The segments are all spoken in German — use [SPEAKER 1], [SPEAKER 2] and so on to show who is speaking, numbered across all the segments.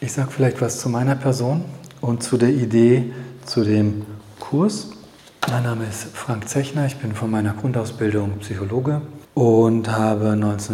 [SPEAKER 1] Ich sage vielleicht was zu meiner Person und zu der Idee, zu dem Kurs. Mein Name ist Frank Zechner, ich bin von meiner Grundausbildung Psychologe und habe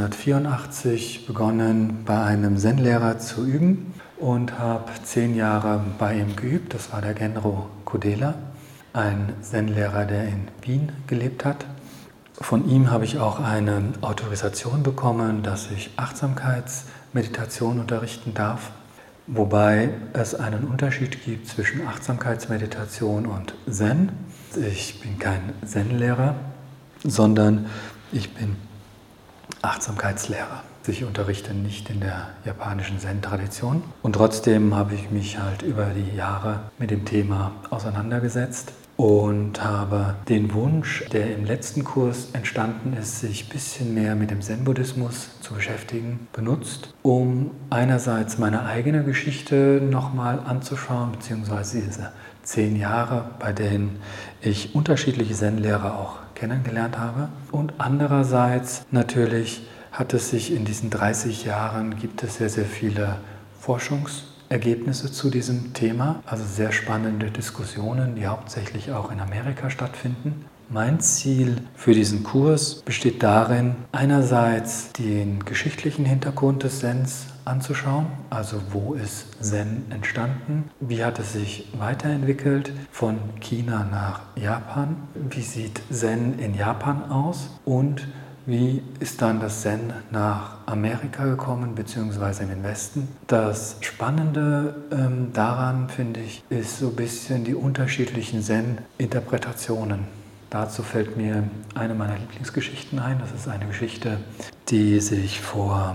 [SPEAKER 1] 1984 begonnen, bei einem Zen-Lehrer zu üben und habe 10 Jahre bei ihm geübt. Das war der Genro Kodela, ein Zen-Lehrer, der in Wien gelebt hat. Von ihm habe ich auch eine Autorisation bekommen, dass ich Achtsamkeitsmeditation unterrichten darf. Wobei es einen Unterschied gibt zwischen Achtsamkeitsmeditation und Zen. Ich bin kein Zen-Lehrer, sondern ich bin Achtsamkeitslehrer. Ich unterrichte nicht in der japanischen Zen-Tradition. Und trotzdem habe ich mich halt über die Jahre mit dem Thema auseinandergesetzt und habe den Wunsch, der im letzten Kurs entstanden ist, sich ein bisschen mehr mit dem Zen-Buddhismus zu beschäftigen, benutzt, um einerseits meine eigene Geschichte nochmal anzuschauen, beziehungsweise diese 10 Jahre, bei denen ich unterschiedliche Zen-Lehrer auch kennengelernt habe. Und andererseits natürlich hat es sich in diesen 30 Jahren, gibt es sehr, sehr viele Forschungsergebnisse zu diesem Thema, also sehr spannende Diskussionen, die hauptsächlich auch in Amerika stattfinden. Mein Ziel für diesen Kurs besteht darin, einerseits den geschichtlichen Hintergrund des Zens anzuschauen, also wo ist Zen entstanden, wie hat es sich weiterentwickelt von China nach Japan, wie sieht Zen in Japan aus und wie ist dann das Zen nach Amerika gekommen, beziehungsweise in den Westen? Das Spannende daran, finde ich, ist so ein bisschen die unterschiedlichen Zen-Interpretationen. Dazu fällt mir eine meiner Lieblingsgeschichten ein. Das ist eine Geschichte, die sich vor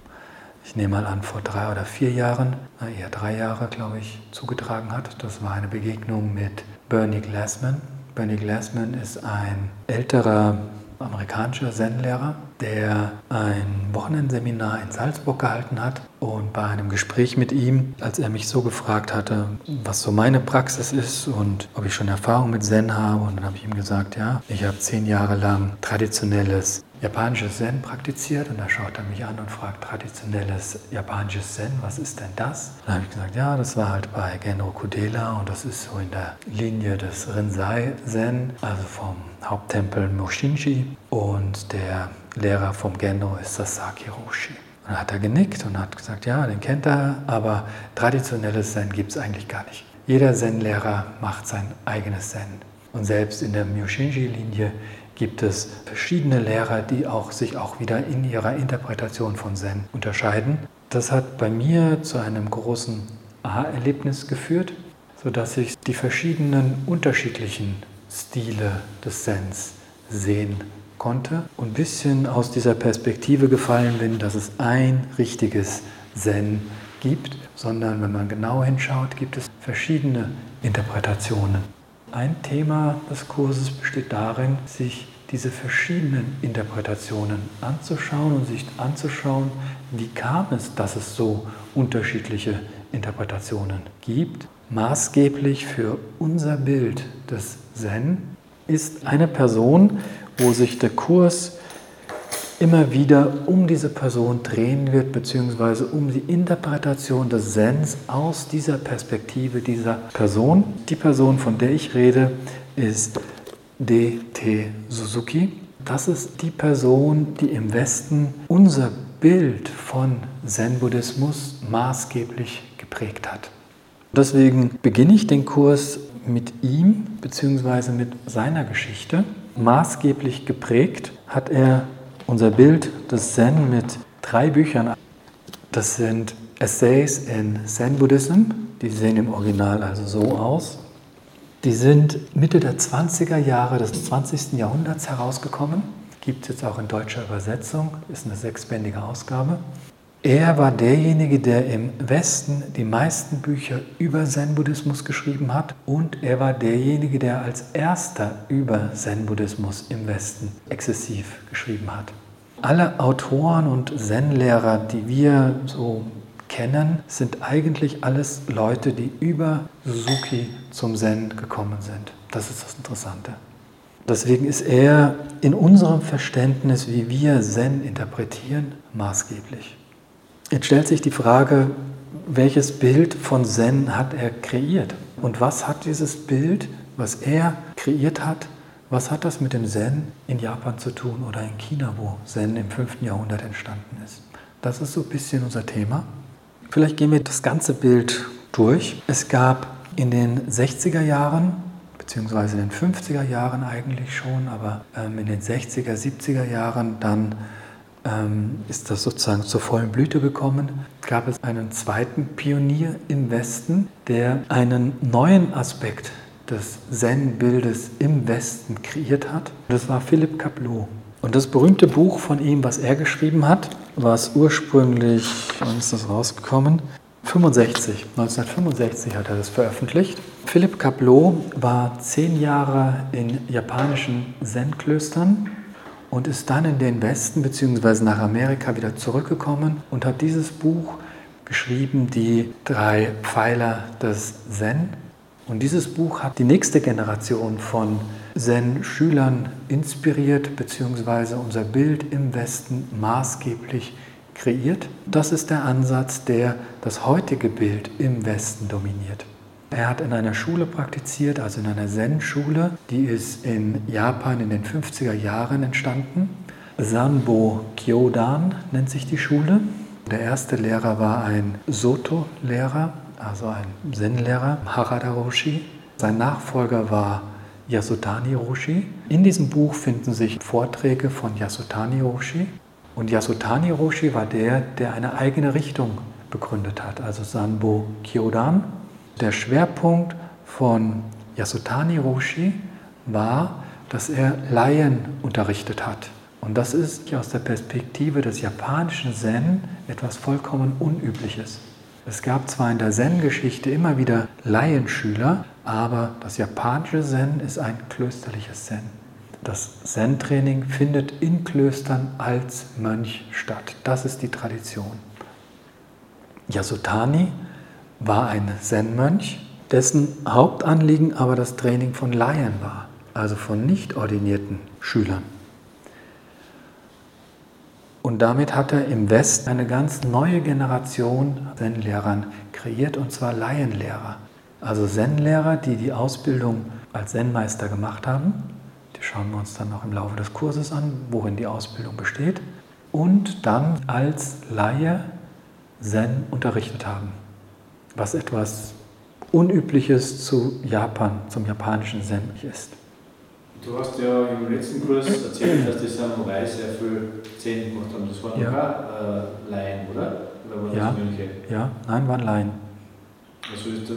[SPEAKER 1] 3 oder 4 Jahren, eher 3 Jahre, glaube ich, zugetragen hat. Das war eine Begegnung mit Bernie Glassman. Bernie Glassman ist ein älterer amerikanischer Zen-Lehrer, der ein Wochenendseminar in Salzburg gehalten hat. Und bei einem Gespräch mit ihm, als er mich so gefragt hatte, was so meine Praxis ist und ob ich schon Erfahrung mit Zen habe, und dann habe ich ihm gesagt, ja, ich habe 10 Jahre lang traditionelles japanisches Zen praktiziert, und da schaut er mich an und fragt, traditionelles japanisches Zen, was ist denn das? Dann habe ich gesagt, ja, das war halt bei Genro Kodela und das ist so in der Linie des Rinzai Zen, also vom Haupttempel Moshinji, und der Lehrer vom Genro ist Sasaki Roshi. Und dann hat er genickt und hat gesagt, ja, den kennt er, aber traditionelles Zen gibt es eigentlich gar nicht. Jeder Zen-Lehrer macht sein eigenes Zen. Und selbst in der Myoshinji-Linie gibt es verschiedene Lehrer, die sich auch wieder in ihrer Interpretation von Zen unterscheiden. Das hat bei mir zu einem großen Aha-Erlebnis geführt, sodass ich die verschiedenen unterschiedlichen Stile des Zens sehen konnte und ein bisschen aus dieser Perspektive gefallen bin, dass es ein richtiges Zen gibt, sondern wenn man genau hinschaut, gibt es verschiedene Interpretationen. Ein Thema des Kurses besteht darin, sich diese verschiedenen Interpretationen anzuschauen und sich anzuschauen, wie kam es, dass es so unterschiedliche Interpretationen gibt. Maßgeblich für unser Bild des Zen ist eine Person, wo sich der Kurs immer wieder um diese Person drehen wird, beziehungsweise um die Interpretation des Zens aus dieser Perspektive dieser Person. Die Person, von der ich rede, ist D.T. Suzuki. Das ist die Person, die im Westen unser Bild von Zen-Buddhismus maßgeblich geprägt hat. Deswegen beginne ich den Kurs mit ihm, beziehungsweise mit seiner Geschichte. Maßgeblich geprägt hat er unser Bild des Zen mit 3 Büchern. Das sind Essays in Zen Buddhism, die sehen im Original also so aus. Die sind Mitte der 20er Jahre des 20. Jahrhunderts herausgekommen. Gibt es jetzt auch in deutscher Übersetzung, ist eine 6-bändige Ausgabe. Er war derjenige, der im Westen die meisten Bücher über Zen-Buddhismus geschrieben hat, und er war derjenige, der als erster über Zen-Buddhismus im Westen exzessiv geschrieben hat. Alle Autoren und Zen-Lehrer, die wir so kennen, sind eigentlich alles Leute, die über Suzuki zum Zen gekommen sind. Das ist das Interessante. Deswegen ist er in unserem Verständnis, wie wir Zen interpretieren, maßgeblich. Jetzt stellt sich die Frage, welches Bild von Zen hat er kreiert? Und was hat dieses Bild, was er kreiert hat, was hat das mit dem Zen in Japan zu tun oder in China, wo Zen im 5. Jahrhundert entstanden ist? Das ist so ein bisschen unser Thema. Vielleicht gehen wir das ganze Bild durch. Es gab in den 60er Jahren, beziehungsweise in den 50er Jahren eigentlich schon, aber in den 60er, 70er Jahren dann ist das sozusagen zur vollen Blüte gekommen. Gab es einen zweiten Pionier im Westen, der einen neuen Aspekt des Zen-Bildes im Westen kreiert hat. Das war Philippe Kapleau. Und das berühmte Buch von ihm, was er geschrieben hat, war es ursprünglich, wann ist das rausgekommen? 1965 hat er das veröffentlicht. Philippe Kapleau war 10 Jahre in japanischen Zen-Klöstern und ist dann in den Westen bzw. nach Amerika wieder zurückgekommen und hat dieses Buch geschrieben, die 3 Pfeiler des Zen. Und dieses Buch hat die nächste Generation von Zen-Schülern inspiriert bzw. unser Bild im Westen maßgeblich kreiert. Das ist der Ansatz, der das heutige Bild im Westen dominiert. Er hat in einer Schule praktiziert, also in einer Zen-Schule, die ist in Japan in den 50er Jahren entstanden. Sanbo Kyodan nennt sich die Schule. Der erste Lehrer war ein Soto-Lehrer, also ein Zen-Lehrer, Harada Roshi. Sein Nachfolger war Yasutani Roshi. In diesem Buch finden sich Vorträge von Yasutani Roshi. Und Yasutani Roshi war der eine eigene Richtung begründet hat, also Sanbo Kyodan. Der Schwerpunkt von Yasutani Roshi war, dass er Laien unterrichtet hat. Und das ist aus der Perspektive des japanischen Zen etwas vollkommen Unübliches. Es gab zwar in der Zen-Geschichte immer wieder Laienschüler, aber das japanische Zen ist ein klösterliches Zen. Das Zen-Training findet in Klöstern als Mönch statt. Das ist die Tradition. Yasutani war ein Zen-Mönch, dessen Hauptanliegen aber das Training von Laien war, also von nicht ordinierten Schülern. Und damit hat er im Westen eine ganz neue Generation Zen-Lehrern kreiert, und zwar Laienlehrer. Also Zen-Lehrer, die die Ausbildung als Zen-Meister gemacht haben. Die schauen wir uns dann noch im Laufe des Kurses an, worin die Ausbildung besteht. Und dann als Laie Zen unterrichtet haben. Was etwas Unübliches zu Japan, zum japanischen Zen ist.
[SPEAKER 2] Du hast ja im letzten Kurs erzählt, dass die Samurai sehr viel Zen gemacht haben. Das waren auch Laien, oder? Oder waren das Mönche?
[SPEAKER 1] Ja, nein, waren Laien.
[SPEAKER 2] Also ist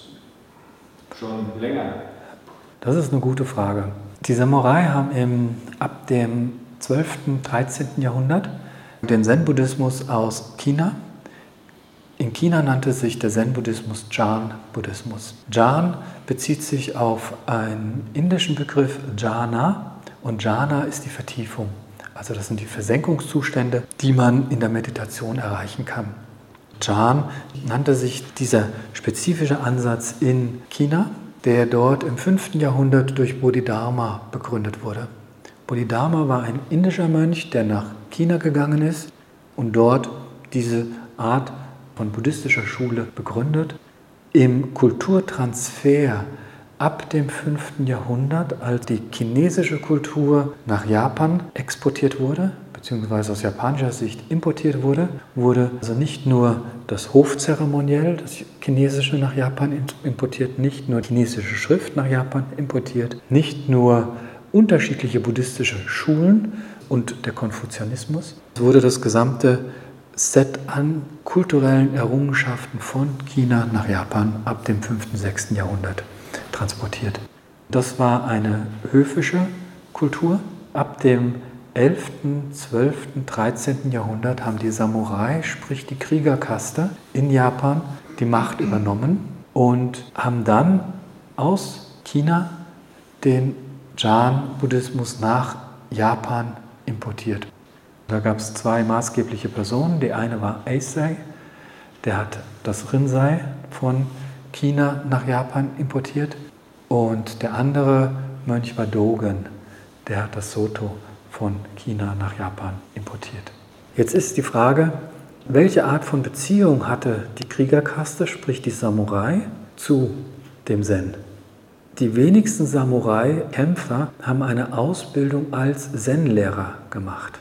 [SPEAKER 2] das schon länger?
[SPEAKER 1] Das ist eine gute Frage. Die Samurai haben ab dem 12., 13. Jahrhundert den Zen-Buddhismus aus China. In China nannte sich der Zen-Buddhismus Jhan-Buddhismus. Jhan bezieht sich auf einen indischen Begriff Jhana und Jhana ist die Vertiefung. Also das sind die Versenkungszustände, die man in der Meditation erreichen kann. Jhan nannte sich dieser spezifische Ansatz in China, der dort im 5. Jahrhundert durch Bodhidharma begründet wurde. Bodhidharma war ein indischer Mönch, der nach China gegangen ist und dort diese Art von buddhistischer Schule begründet. Im Kulturtransfer ab dem 5. Jahrhundert, als die chinesische Kultur nach Japan exportiert wurde, beziehungsweise aus japanischer Sicht importiert wurde, wurde also nicht nur das Hofzeremoniell, das Chinesische nach Japan importiert, nicht nur chinesische Schrift nach Japan importiert, nicht nur unterschiedliche buddhistische Schulen und der Konfuzianismus. Es wurde das gesamte Set an kulturellen Errungenschaften von China nach Japan ab dem 5. und 6. Jahrhundert transportiert. Das war eine höfische Kultur. Ab dem 11., 12., 13. Jahrhundert haben die Samurai, sprich die Kriegerkaste in Japan, die Macht übernommen und haben dann aus China den Jhan-Buddhismus nach Japan importiert. Da gab es 2 maßgebliche Personen. Die eine war Eisei, der hat das Rinzai von China nach Japan importiert. Und der andere Mönch war Dogen, der hat das Soto von China nach Japan importiert. Jetzt ist die Frage, welche Art von Beziehung hatte die Kriegerkaste, sprich die Samurai, zu dem Zen? Die wenigsten Samurai-Kämpfer haben eine Ausbildung als Zen-Lehrer gemacht.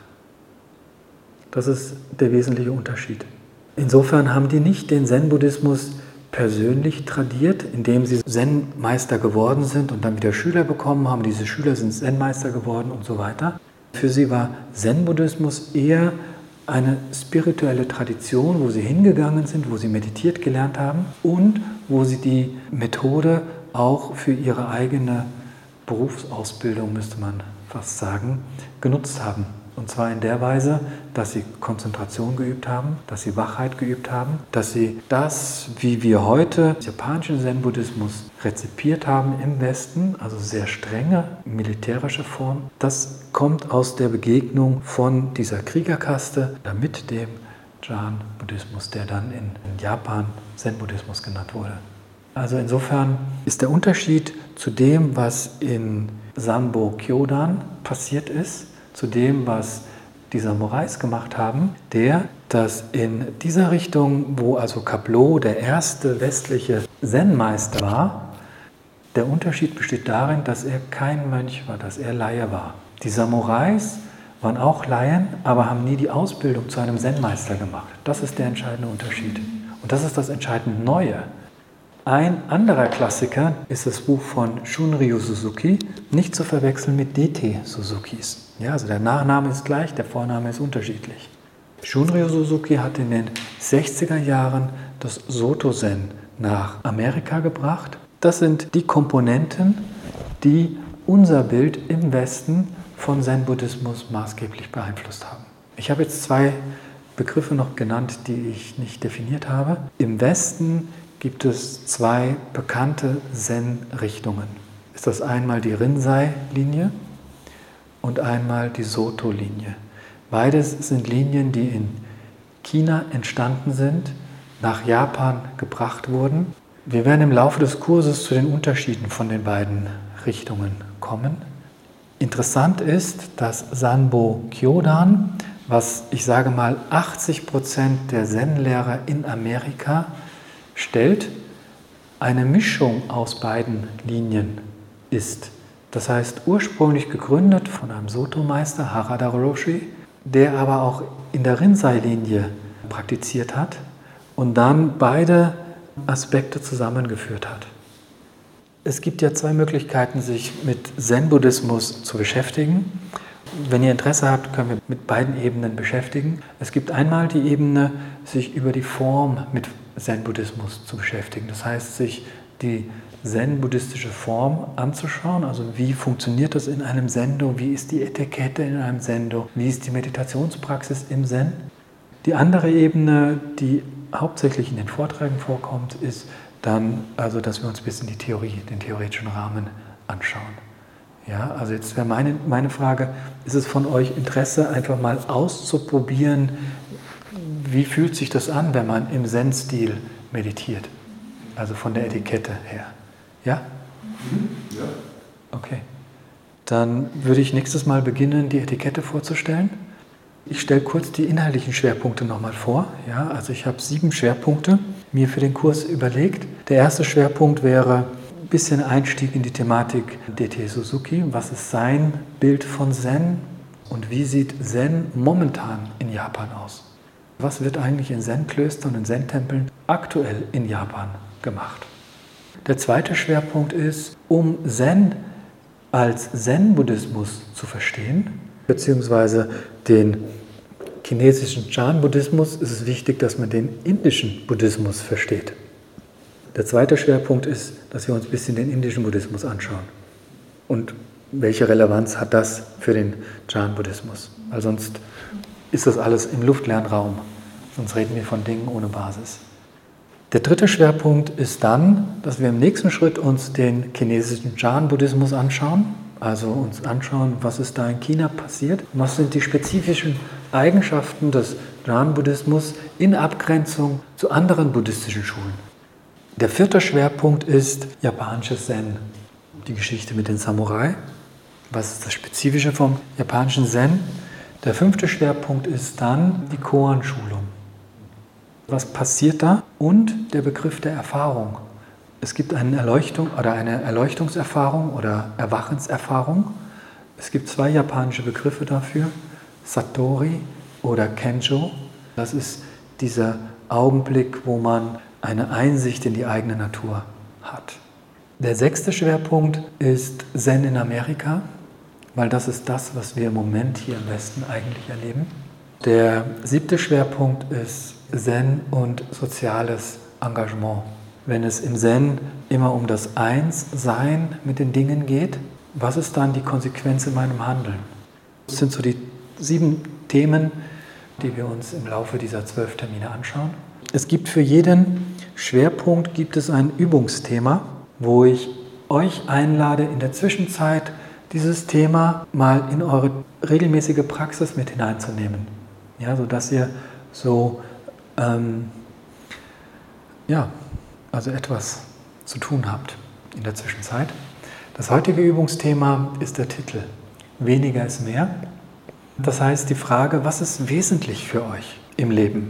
[SPEAKER 1] Das ist der wesentliche Unterschied. Insofern haben die nicht den Zen-Buddhismus persönlich tradiert, indem sie Zen-Meister geworden sind und dann wieder Schüler bekommen haben. Diese Schüler sind Zen-Meister geworden und so weiter. Für sie war Zen-Buddhismus eher eine spirituelle Tradition, wo sie hingegangen sind, wo sie meditiert gelernt haben und wo sie die Methode auch für ihre eigene Berufsausbildung, müsste man fast sagen, genutzt haben. Und zwar in der Weise, dass sie Konzentration geübt haben, dass sie Wachheit geübt haben, dass sie das, wie wir heute japanischen Zen-Buddhismus rezipiert haben im Westen, also sehr strenge militärische Form, das kommt aus der Begegnung von dieser Kriegerkaste mit dem Chan-Buddhismus, der dann in Japan Zen-Buddhismus genannt wurde. Also insofern ist der Unterschied zu dem, was in Sanbo Kyodan passiert ist, zu dem, was die Samurais gemacht haben, dass in dieser Richtung, wo also Kapleau der erste westliche Zen-Meister war, der Unterschied besteht darin, dass er kein Mönch war, dass er Laie war. Die Samurais waren auch Laien, aber haben nie die Ausbildung zu einem Zen-Meister gemacht. Das ist der entscheidende Unterschied. Und das ist das entscheidend Neue. Ein anderer Klassiker ist das Buch von Shunryu Suzuki, nicht zu verwechseln mit D.T. Suzukis. Ja, also der Nachname ist gleich, der Vorname ist unterschiedlich. Shunryu Suzuki hat in den 60er Jahren das Soto-Zen nach Amerika gebracht. Das sind die Komponenten, die unser Bild im Westen von Zen-Buddhismus maßgeblich beeinflusst haben. Ich habe jetzt zwei Begriffe noch genannt, die ich nicht definiert habe. Im Westen gibt es zwei bekannte Zen-Richtungen. Ist das einmal die Rinzai-Linie und einmal die Soto-Linie. Beides sind Linien, die in China entstanden sind, nach Japan gebracht wurden. Wir werden im Laufe des Kurses zu den Unterschieden von den beiden Richtungen kommen. Interessant ist, dass Sanbo Kyodan, was ich sage mal 80% der Zen-Lehrer in Amerika stellt, eine Mischung aus beiden Linien ist. Das heißt, ursprünglich gegründet von einem Soto-Meister, Harada Roshi, der aber auch in der Rinzai-Linie praktiziert hat und dann beide Aspekte zusammengeführt hat. Es gibt ja zwei Möglichkeiten, sich mit Zen-Buddhismus zu beschäftigen. Wenn ihr Interesse habt, können wir mit beiden Ebenen beschäftigen. Es gibt einmal die Ebene, sich über die Form mit Zen-Buddhismus zu beschäftigen. Das heißt, sich die zen-buddhistische Form anzuschauen, also wie funktioniert das in einem Zendo, wie ist die Etikette in einem Zendo, wie ist die Meditationspraxis im Zen. Die andere Ebene, die hauptsächlich in den Vorträgen vorkommt, ist dann, also dass wir uns ein bisschen die Theorie, den theoretischen Rahmen anschauen. Ja, also jetzt wäre meine Frage, ist es von euch Interesse, einfach mal auszuprobieren, wie fühlt sich das an, wenn man im Zen-Stil meditiert? Also von der Etikette her. Ja?
[SPEAKER 2] Ja.
[SPEAKER 1] Okay. Dann würde ich nächstes Mal beginnen, die Etikette vorzustellen. Ich stelle kurz die inhaltlichen Schwerpunkte nochmal vor. Ja, also ich habe 7 Schwerpunkte mir für den Kurs überlegt. Der erste Schwerpunkt wäre ein bisschen Einstieg in die Thematik D.T. Suzuki. Was ist sein Bild von Zen und wie sieht Zen momentan in Japan aus? Was wird eigentlich in Zen-Klöstern und in Zen-Tempeln aktuell in Japan gemacht? Der zweite Schwerpunkt ist, um Zen als Zen-Buddhismus zu verstehen, beziehungsweise den chinesischen Chan-Buddhismus, ist es wichtig, dass man den indischen Buddhismus versteht. Der zweite Schwerpunkt ist, dass wir uns ein bisschen den indischen Buddhismus anschauen. Und welche Relevanz hat das für den Chan-Buddhismus? Weil sonst ist das alles im luftleeren Raum. Sonst reden wir von Dingen ohne Basis. Der dritte Schwerpunkt ist dann, dass wir im nächsten Schritt uns den chinesischen Chan-Buddhismus anschauen. Also uns anschauen, was ist da in China passiert. Was sind die spezifischen Eigenschaften des Chan-Buddhismus in Abgrenzung zu anderen buddhistischen Schulen. Der vierte Schwerpunkt ist japanisches Zen. Die Geschichte mit den Samurai. Was ist das Spezifische vom japanischen Zen? Der fünfte Schwerpunkt ist dann die Koan-Schulung. Was passiert da? Und der Begriff der Erfahrung. Es gibt eine Erleuchtung oder eine Erleuchtungserfahrung oder Erwachenserfahrung. Es gibt 2 japanische Begriffe dafür, Satori oder Kenjo. Das ist dieser Augenblick, wo man eine Einsicht in die eigene Natur hat. Der 6. Schwerpunkt ist Zen in Amerika, weil das ist das, was wir im Moment hier im Westen eigentlich erleben. Der 7. Schwerpunkt ist Zen und soziales Engagement. Wenn es im Zen immer um das Einssein mit den Dingen geht, was ist dann die Konsequenz in meinem Handeln? Das sind so die 7 Themen, die wir uns im Laufe dieser 12 Termine anschauen. Es gibt für jeden Schwerpunkt ein Übungsthema, wo ich euch einlade, in der Zwischenzeit dieses Thema mal in eure regelmäßige Praxis mit hineinzunehmen. Ja, sodass ihr so also etwas zu tun habt in der Zwischenzeit. Das heutige Übungsthema ist der Titel Weniger ist mehr. Das heißt die Frage, was ist wesentlich für euch im Leben?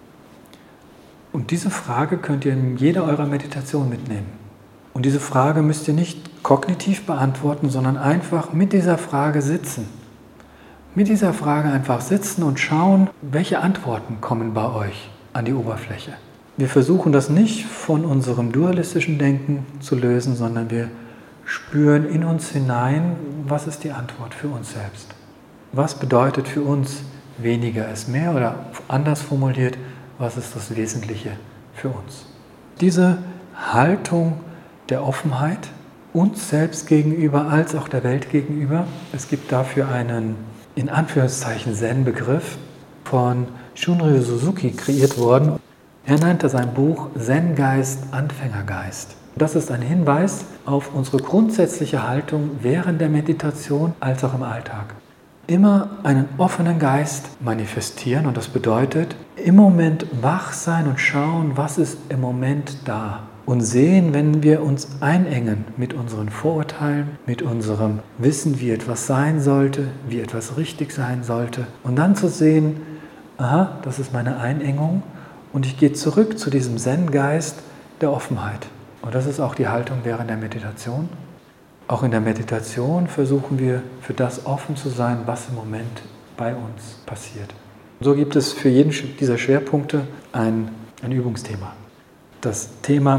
[SPEAKER 1] Und diese Frage könnt ihr in jeder eurer Meditation mitnehmen. Und diese Frage müsst ihr nicht kognitiv beantworten, sondern einfach mit dieser Frage sitzen. Mit dieser Frage einfach sitzen und schauen, welche Antworten kommen bei euch an die Oberfläche. Wir versuchen das nicht von unserem dualistischen Denken zu lösen, sondern wir spüren in uns hinein, was ist die Antwort für uns selbst. Was bedeutet für uns weniger ist mehr oder anders formuliert, was ist das Wesentliche für uns. Diese Haltung der Offenheit uns selbst gegenüber als auch der Welt gegenüber. Es gibt dafür einen, in Anführungszeichen, Zen-Begriff von Shunryu Suzuki kreiert worden. Er nannte sein Buch Zen-Geist, Anfängergeist. Das ist ein Hinweis auf unsere grundsätzliche Haltung während der Meditation als auch im Alltag. Immer einen offenen Geist manifestieren und das bedeutet, im Moment wach sein und schauen, was ist im Moment da. Und sehen, wenn wir uns einengen mit unseren Vorurteilen, mit unserem Wissen, wie etwas sein sollte, wie etwas richtig sein sollte. Und dann zu sehen, aha, das ist meine Einengung und ich gehe zurück zu diesem Zen-Geist der Offenheit. Und das ist auch die Haltung während der Meditation. Auch in der Meditation versuchen wir, für das offen zu sein, was im Moment bei uns passiert. So gibt es für jeden dieser Schwerpunkte ein Übungsthema. Das Thema,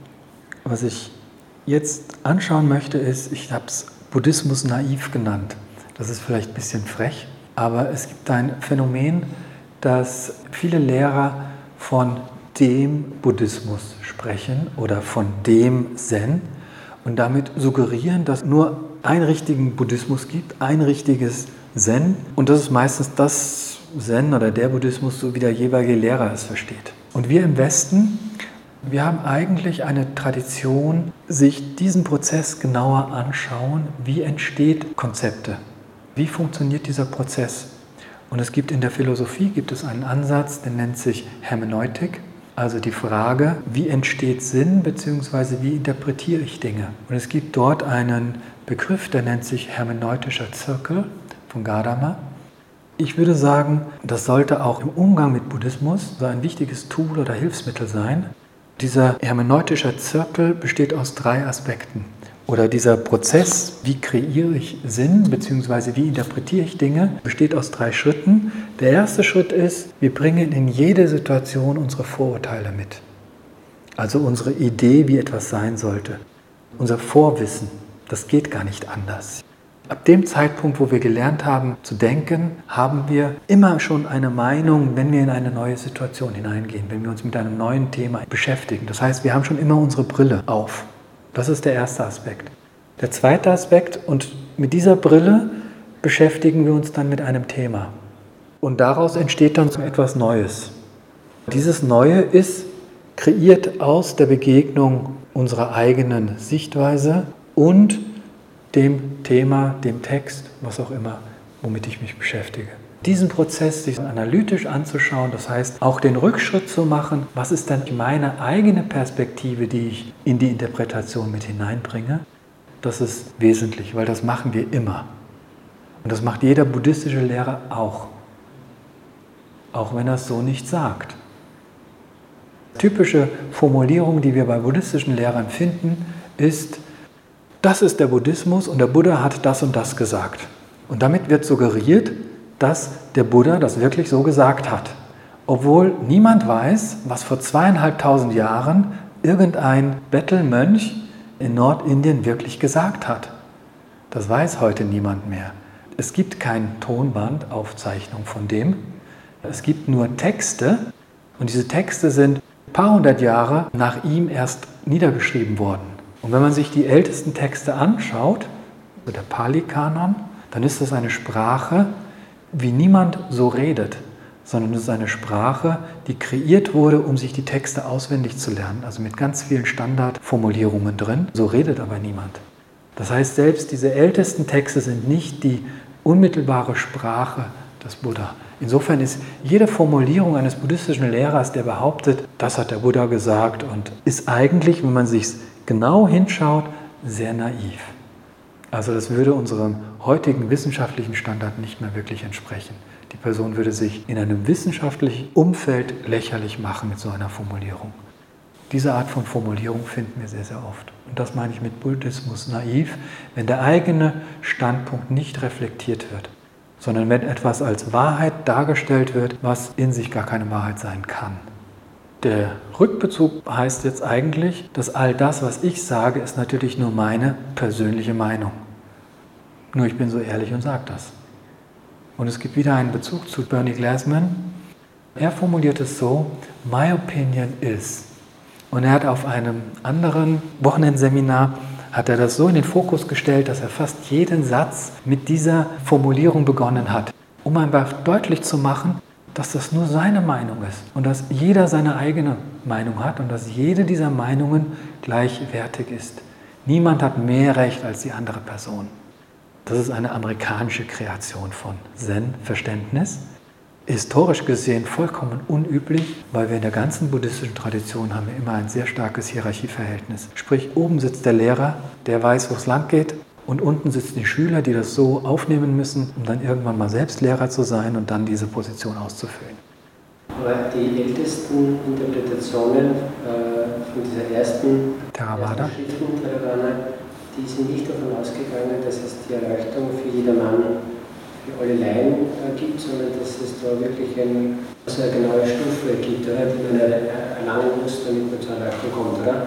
[SPEAKER 1] was ich jetzt anschauen möchte, ist, ich habe es Buddhismus naiv genannt. Das ist vielleicht ein bisschen frech, aber es gibt ein Phänomen, dass viele Lehrer von dem Buddhismus sprechen oder von dem Zen und damit suggerieren, dass nur einen richtigen Buddhismus gibt, ein richtiges Zen und das ist meistens das Zen oder der Buddhismus, so wie der jeweilige Lehrer es versteht. Und wir im Westen, wir haben eigentlich eine Tradition, sich diesen Prozess genauer anschauen, wie entsteht Konzepte, wie funktioniert dieser Prozess. Und es gibt in der Philosophie einen Ansatz, der nennt sich Hermeneutik, also die Frage, wie entsteht Sinn bzw. wie interpretiere ich Dinge. Und es gibt dort einen Begriff, der nennt sich hermeneutischer Zirkel von Gadamer. Ich würde sagen, das sollte auch im Umgang mit Buddhismus so ein wichtiges Tool oder Hilfsmittel sein. Dieser hermeneutische Zirkel besteht aus 3 Aspekten. Oder dieser Prozess, wie kreiere ich Sinn bzw. wie interpretiere ich Dinge, besteht aus 3 Schritten. Der erste Schritt ist, wir bringen in jede Situation unsere Vorurteile mit. Also unsere Idee, wie etwas sein sollte. Unser Vorwissen, das geht gar nicht anders. Ab dem Zeitpunkt, wo wir gelernt haben zu denken, haben wir immer schon eine Meinung, wenn wir in eine neue Situation hineingehen, wenn wir uns mit einem neuen Thema beschäftigen. Das heißt, wir haben schon immer unsere Brille auf. Das ist der erste Aspekt. Der zweite Aspekt, und mit dieser Brille beschäftigen wir uns dann mit einem Thema. Und daraus entsteht dann etwas Neues. Dieses Neue ist kreiert aus der Begegnung unserer eigenen Sichtweise und dem Thema, dem Text, was auch immer, womit ich mich beschäftige. Diesen Prozess sich analytisch anzuschauen, das heißt auch den Rückschritt zu machen, was ist denn meine eigene Perspektive, die ich in die Interpretation mit hineinbringe, das ist wesentlich, weil das machen wir immer. Und das macht jeder buddhistische Lehrer auch wenn er es so nicht sagt. Typische Formulierung, die wir bei buddhistischen Lehrern finden, ist, das ist der Buddhismus und der Buddha hat das und das gesagt. Und damit wird suggeriert, dass der Buddha das wirklich so gesagt hat. Obwohl niemand weiß, was vor 2500 Jahren irgendein Bettelmönch in Nordindien wirklich gesagt hat. Das weiß heute niemand mehr. Es gibt keine Tonbandaufzeichnung von dem. Es gibt nur Texte und diese Texte sind ein paar hundert Jahre nach ihm erst niedergeschrieben worden. Und wenn man sich die ältesten Texte anschaut, der Pali-Kanon, dann ist das eine Sprache, wie niemand so redet, sondern es ist eine Sprache, die kreiert wurde, um sich die Texte auswendig zu lernen, also mit ganz vielen Standardformulierungen drin. So redet aber niemand. Das heißt, selbst diese ältesten Texte sind nicht die unmittelbare Sprache des Buddha. Insofern ist jede Formulierung eines buddhistischen Lehrers, der behauptet, das hat der Buddha gesagt, und ist eigentlich, wenn man sich genau hinschaut, sehr naiv. Also das würde unserem heutigen wissenschaftlichen Standard nicht mehr wirklich entsprechen. Die Person würde sich in einem wissenschaftlichen Umfeld lächerlich machen mit so einer Formulierung. Diese Art von Formulierung finden wir sehr, sehr oft. Und das meine ich mit Buddhismus naiv, wenn der eigene Standpunkt nicht reflektiert wird, sondern wenn etwas als Wahrheit dargestellt wird, was in sich gar keine Wahrheit sein kann. Der Rückbezug heißt jetzt eigentlich, dass all das, was ich sage, ist natürlich nur meine persönliche Meinung. Nur ich bin so ehrlich und sage das. Und es gibt wieder einen Bezug zu Bernie Glassman. Er formuliert es so, my opinion is. Und er hat auf einem anderen Wochenendseminar, hat er das so in den Fokus gestellt, dass er fast jeden Satz mit dieser Formulierung begonnen hat, um einfach deutlich zu machen, dass das nur seine Meinung ist und dass jeder seine eigene Meinung hat und dass jede dieser Meinungen gleichwertig ist. Niemand hat mehr Recht als die andere Person. Das ist eine amerikanische Kreation von Zen-Verständnis. Historisch gesehen vollkommen unüblich, weil wir in der ganzen buddhistischen Tradition haben wir immer ein sehr starkes Hierarchieverhältnis. Sprich, oben sitzt der Lehrer, der weiß, wo es lang geht, und unten sitzen die Schüler, die das so aufnehmen müssen, um dann irgendwann mal selbst Lehrer zu sein und dann diese Position auszufüllen.
[SPEAKER 3] Aber die ältesten Interpretationen von dieser ersten Schriften Theravada, die sind nicht davon ausgegangen, dass es die Erleuchtung für jedermann, für alle Laien gibt, sondern dass es da wirklich eine genaue Stufe gibt, oder? Die man erlangen muss, damit man zur Erleuchtung kommt, oder?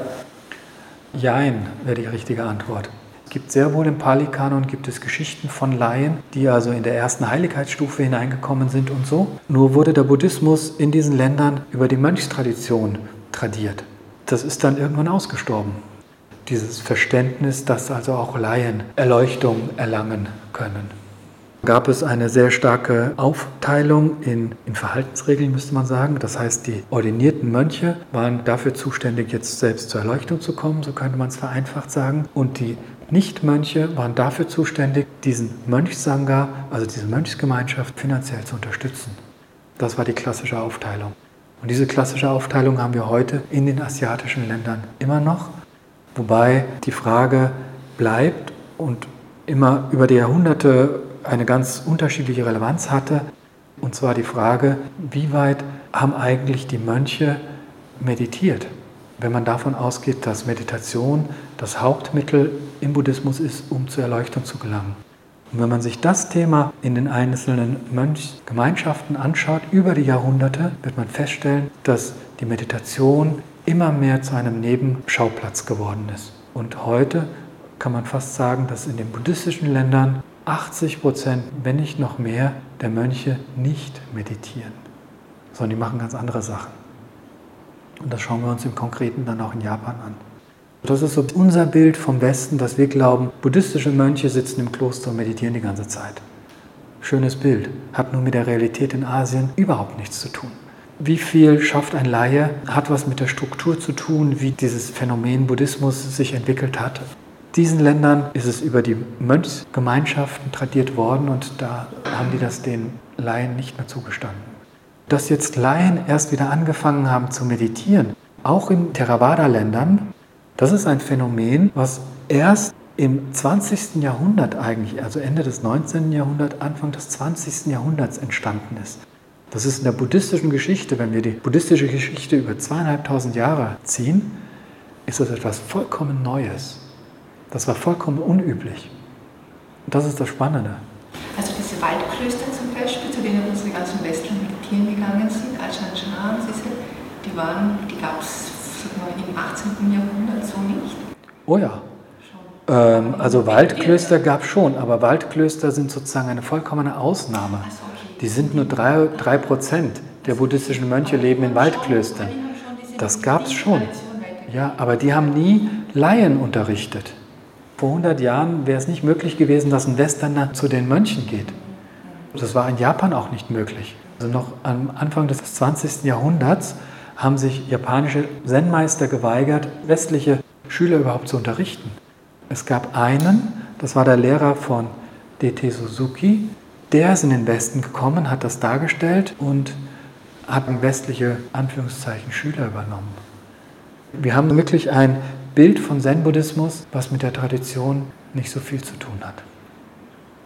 [SPEAKER 1] Jein, wäre die richtige Antwort. Es gibt sehr wohl im Pali-Kanon gibt es Geschichten von Laien, die also in der ersten Heiligkeitsstufe hineingekommen sind und so. Nur wurde der Buddhismus in diesen Ländern über die Mönchstradition tradiert. Das ist dann irgendwann ausgestorben. Dieses Verständnis, dass also auch Laien Erleuchtung erlangen können. Gab es eine sehr starke Aufteilung in Verhaltensregeln, müsste man sagen. Das heißt, die ordinierten Mönche waren dafür zuständig, jetzt selbst zur Erleuchtung zu kommen, so könnte man es vereinfacht sagen. Und die Nichtmönche waren dafür zuständig, diesen Mönchssangha, also diese Mönchsgemeinschaft, finanziell zu unterstützen. Das war die klassische Aufteilung. Und diese klassische Aufteilung haben wir heute in den asiatischen Ländern immer noch, wobei die Frage bleibt und immer über die Jahrhunderte eine ganz unterschiedliche Relevanz hatte, und zwar die Frage, wie weit haben eigentlich die Mönche meditiert? Wenn man davon ausgeht, dass Meditation das Hauptmittel im Buddhismus ist, um zur Erleuchtung zu gelangen. Und wenn man sich das Thema in den einzelnen Mönchsgemeinschaften anschaut, über die Jahrhunderte, wird man feststellen, dass die Meditation immer mehr zu einem Nebenschauplatz geworden ist. Und heute kann man fast sagen, dass in den buddhistischen Ländern 80%, wenn nicht noch mehr, der Mönche nicht meditieren, sondern die machen ganz andere Sachen. Und das schauen wir uns im Konkreten dann auch in Japan an. Das ist so unser Bild vom Westen, dass wir glauben, buddhistische Mönche sitzen im Kloster und meditieren die ganze Zeit. Schönes Bild, hat nur mit der Realität in Asien überhaupt nichts zu tun. Wie viel schafft ein Laie, hat was mit der Struktur zu tun, wie dieses Phänomen Buddhismus sich entwickelt hat. Diesen Ländern ist es über die Mönchsgemeinschaften tradiert worden und da haben die das den Laien nicht mehr zugestanden. Dass jetzt Laien erst wieder angefangen haben zu meditieren, auch in Theravada-Ländern, das ist ein Phänomen, was erst im 20. Jahrhundert eigentlich, also Ende des 19. Jahrhunderts, Anfang des 20. Jahrhunderts entstanden ist. Das ist in der buddhistischen Geschichte, wenn wir die buddhistische Geschichte über 2500 Jahre ziehen, ist das etwas vollkommen Neues. Das war vollkommen unüblich. Und das ist das Spannende.
[SPEAKER 4] Also diese Waldklöster zum Beispiel, zu denen unsere ganzen Westler meditieren gegangen sind, Ajahn Chah, die gab es im 18. Jahrhundert so nicht?
[SPEAKER 1] Oh ja. Also Waldklöster gab es schon, aber Waldklöster sind sozusagen eine vollkommene Ausnahme. Die sind nur 3% der buddhistischen Mönche leben in Waldklöstern. Das gab es schon. Ja, aber die haben nie Laien unterrichtet. Vor 100 Jahren wäre es nicht möglich gewesen, dass ein Westerner zu den Mönchen geht. Das war in Japan auch nicht möglich. Also noch am Anfang des 20. Jahrhunderts haben sich japanische Zen-Meister geweigert, westliche Schüler überhaupt zu unterrichten. Es gab einen, das war der Lehrer von D.T. Suzuki, der ist in den Westen gekommen, hat das dargestellt und hat westliche, Anführungszeichen, Schüler übernommen. Wir haben wirklich ein Bild von Zen-Buddhismus, was mit der Tradition nicht so viel zu tun hat.